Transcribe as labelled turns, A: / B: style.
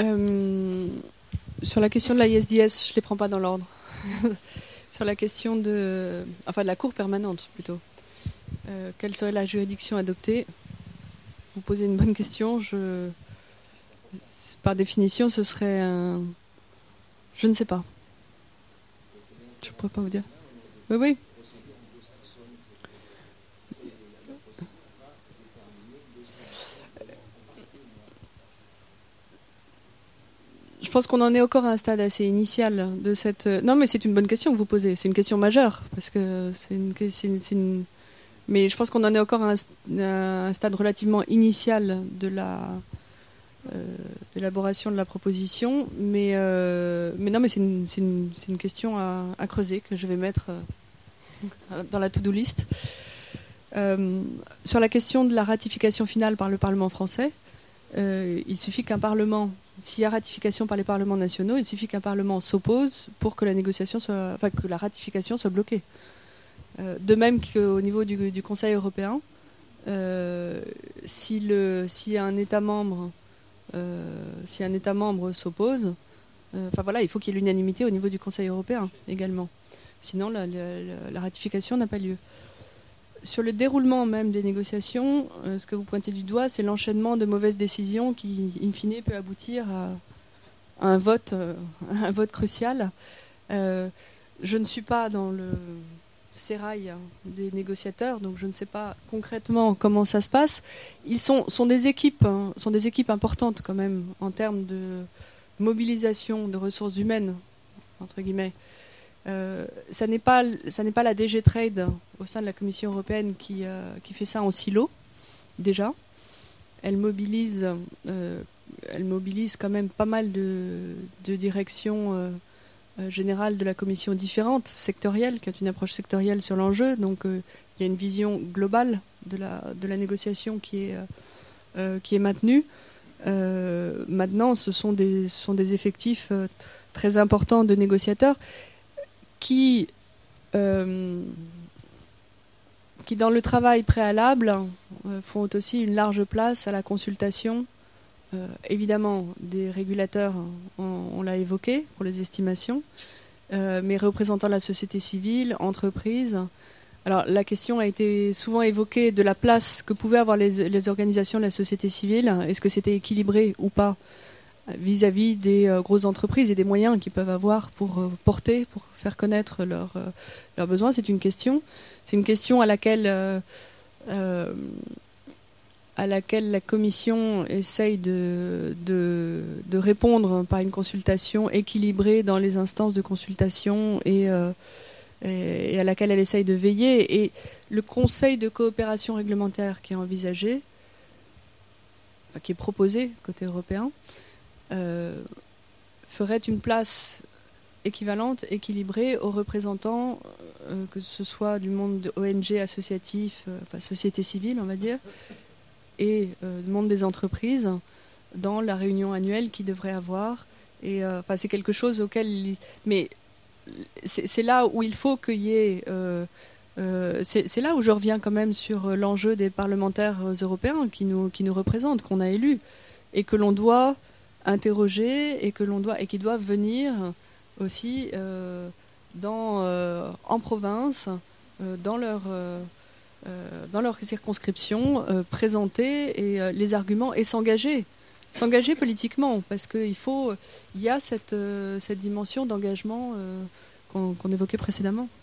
A: Sur la question de la ISDS, je ne les prends pas dans l'ordre. Sur la question de la Cour permanente, plutôt. Quelle serait la juridiction adoptée? Vous posez une bonne question. Par définition, ce serait un... Je ne sais pas. Je ne pourrais pas vous dire. Oui. Je pense qu'on en est encore à un stade assez initial de cette... Non, mais c'est une bonne question que vous posez. C'est une question majeure, parce que Mais je pense qu'on en est encore à un stade relativement initial de l'élaboration de la proposition. Mais non, mais c'est une question à creuser, que je vais mettre dans la to-do list. Sur la question de la ratification finale par le Parlement français, il suffit qu'un Parlement... S'il y a ratification par les parlements nationaux, il suffit qu'un Parlement s'oppose pour que que la ratification soit bloquée. De même qu'au niveau du Conseil européen, si un État membre s'oppose, il faut qu'il y ait l'unanimité au niveau du Conseil européen également. Sinon, la ratification n'a pas lieu. Sur le déroulement même des négociations, ce que vous pointez du doigt, c'est l'enchaînement de mauvaises décisions qui, in fine, peut aboutir à un vote crucial. Je ne suis pas dans le sérail des négociateurs, donc je ne sais pas concrètement comment ça se passe. Ils sont des équipes importantes quand même en termes de mobilisation de ressources humaines, entre guillemets. Ça n'est pas la DG Trade au sein de la Commission européenne qui fait ça en silo, déjà. Elle mobilise quand même pas mal de directions générales de la Commission différentes, sectorielles, qui ont une approche sectorielle sur l'enjeu. Donc il y a une vision globale de la négociation qui est maintenue. Maintenant, ce sont des effectifs très importants de négociateurs qui dans le travail préalable, font aussi une large place à la consultation, évidemment, des régulateurs, on l'a évoqué, pour les estimations, mais représentants de la société civile, entreprises. Alors, la question a été souvent évoquée de la place que pouvaient avoir les organisations de la société civile. Est-ce que c'était équilibré ou pas vis-à-vis des grosses entreprises et des moyens qu'ils peuvent avoir pour faire connaître leurs besoins? C'est une question. C'est une question à laquelle la Commission essaye de répondre par une consultation équilibrée dans les instances de consultation et à laquelle elle essaye de veiller. Et le Conseil de coopération réglementaire qui est envisagé, qui est proposé côté européen, ferait une place équivalente, équilibrée aux représentants, que ce soit du monde de ONG associatif, société civile, on va dire, et du monde des entreprises, dans la réunion annuelle qu'ils devraient avoir. Et c'est quelque chose auquel... Mais c'est là où il faut qu'il y ait... c'est là où je reviens quand même sur l'enjeu des parlementaires européens qui nous représentent, qu'on a élus, et que l'on doit interroger et qui doivent venir aussi en province, dans leur circonscription, présenter les arguments et s'engager politiquement, parce qu'il y a cette dimension d'engagement qu'on évoquait précédemment.